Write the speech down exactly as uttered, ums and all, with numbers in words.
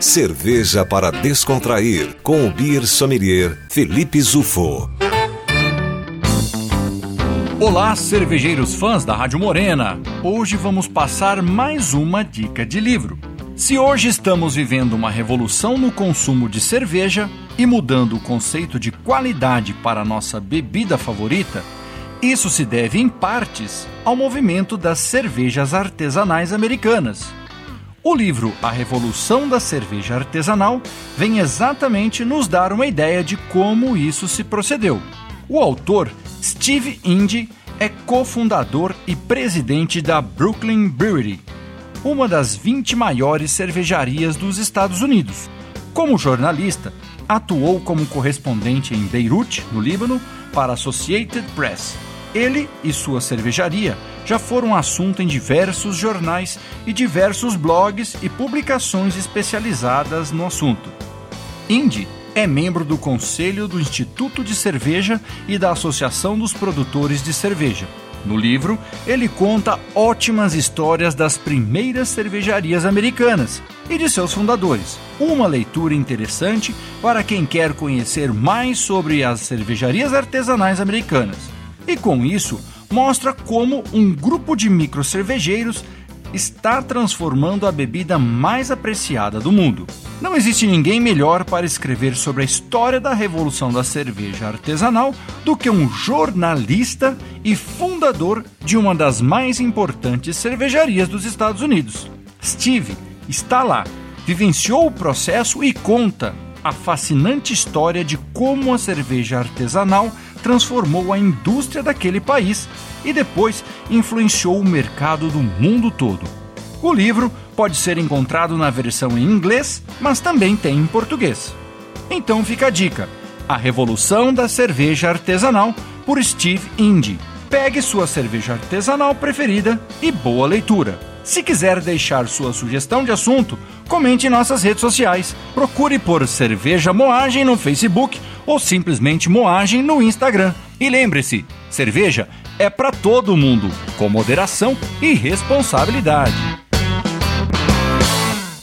Cerveja para descontrair, com o beer sommelier Felipe Zufo. Olá, cervejeiros fãs da Rádio Morena. Hoje vamos passar mais uma dica de livro. Se hoje estamos vivendo uma revolução no consumo de cerveja e mudando o conceito de qualidade para a nossa bebida favorita, isso se deve em partes ao movimento das cervejas artesanais americanas. O livro A Revolução da Cerveja Artesanal vem exatamente nos dar uma ideia de como isso se procedeu. O autor, Steve Indy, é cofundador e presidente da Brooklyn Brewery, uma das vinte maiores cervejarias dos Estados Unidos. Como jornalista, atuou como correspondente em Beirute, no Líbano, para a Associated Press. Ele e sua cervejaria já foram assunto em diversos jornais e diversos blogs e publicações especializadas no assunto. Indy é membro do Conselho do Instituto de Cerveja e da Associação dos Produtores de Cerveja. No livro, ele conta ótimas histórias das primeiras cervejarias americanas e de seus fundadores. Uma leitura interessante para quem quer conhecer mais sobre as cervejarias artesanais americanas. E com isso, mostra como um grupo de microcervejeiros está transformando a bebida mais apreciada do mundo. Não existe ninguém melhor para escrever sobre a história da revolução da cerveja artesanal do que um jornalista e fundador de uma das mais importantes cervejarias dos Estados Unidos. Steve está lá, vivenciou o processo e conta a fascinante história de como a cerveja artesanal transformou a indústria daquele país e depois influenciou o mercado do mundo todo. O livro pode ser encontrado na versão em inglês, mas também tem em português. Então fica a dica: A Revolução da Cerveja Artesanal, por Steve Indy. Pegue sua cerveja artesanal preferida e boa leitura. Se quiser deixar sua sugestão de assunto, comente em nossas redes sociais. Procure por Cerveja Moagem no Facebook ou simplesmente Moagem no Instagram. E lembre-se, cerveja é para todo mundo, com moderação e responsabilidade.